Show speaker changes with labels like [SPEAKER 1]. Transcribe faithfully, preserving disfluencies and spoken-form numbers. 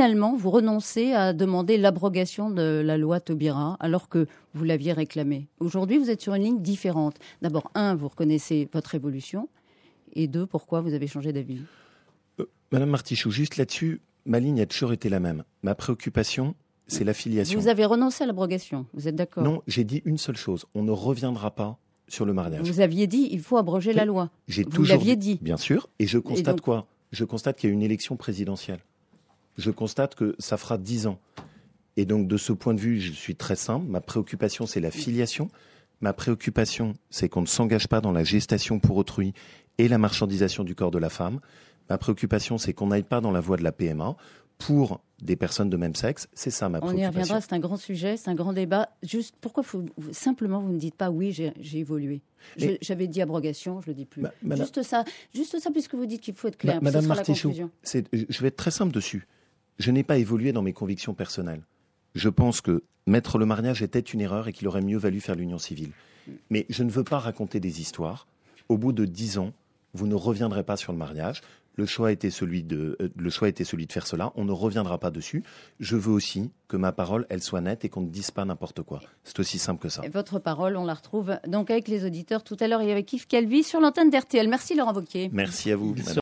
[SPEAKER 1] finalement, vous renoncez à demander l'abrogation de la loi Taubira, alors que vous l'aviez réclamée. Aujourd'hui, vous êtes sur une ligne différente. D'abord, un, vous reconnaissez votre évolution, et deux, pourquoi vous avez changé d'avis ?
[SPEAKER 2] euh, Madame Martichoux, juste là-dessus, ma ligne a toujours été la même. Ma préoccupation, c'est la filiation.
[SPEAKER 1] Vous avez renoncé à l'abrogation, vous êtes d'accord ?
[SPEAKER 2] Non, j'ai dit une seule chose. On ne reviendra pas sur le mariage.
[SPEAKER 1] Vous aviez dit il faut abroger
[SPEAKER 2] oui,
[SPEAKER 1] la loi.
[SPEAKER 2] J'ai
[SPEAKER 1] vous
[SPEAKER 2] toujours
[SPEAKER 1] l'aviez dit.
[SPEAKER 2] Bien sûr. Et je constate
[SPEAKER 1] et donc...
[SPEAKER 2] quoi ? Je constate qu'il y a une élection présidentielle. Je constate que ça fera dix ans. Et donc, de ce point de vue, je suis très simple. Ma préoccupation, c'est la filiation. Ma préoccupation, c'est qu'on ne s'engage pas dans la gestation pour autrui et la marchandisation du corps de la femme. Ma préoccupation, c'est qu'on n'aille pas dans la voie de la P M A pour des personnes de même sexe. C'est ça ma préoccupation.
[SPEAKER 1] On y reviendra, c'est un grand sujet, c'est un grand débat. Juste, pourquoi faut, simplement vous ne dites pas oui, j'ai, j'ai évolué. Je, Et... J'avais dit abrogation, je ne le dis plus. Bah, madame... Juste ça, juste ça, puisque vous dites qu'il faut être clair.
[SPEAKER 2] Bah, madame
[SPEAKER 1] ce sera
[SPEAKER 2] Martichoux,
[SPEAKER 1] la conclusion.
[SPEAKER 2] C'est, je vais être très simple dessus. Je n'ai pas évolué dans mes convictions personnelles. Je pense que mettre le mariage était une erreur et qu'il aurait mieux valu faire l'union civile. Mais je ne veux pas raconter des histoires. Au bout de dix ans, vous ne reviendrez pas sur le mariage. Le choix était celui de, euh, le choix était celui de faire cela. On ne reviendra pas dessus. Je veux aussi que ma parole, elle soit nette et qu'on ne dise pas n'importe quoi. C'est aussi simple que ça.
[SPEAKER 1] Et votre parole, on la retrouve donc avec les auditeurs tout à l'heure et avec Yves Calvi sur l'antenne d'R T L. Merci Laurent Wauquiez.
[SPEAKER 2] Merci à vous.